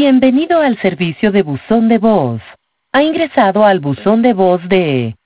Bienvenido al servicio de buzón de voz. Ha ingresado al buzón de voz de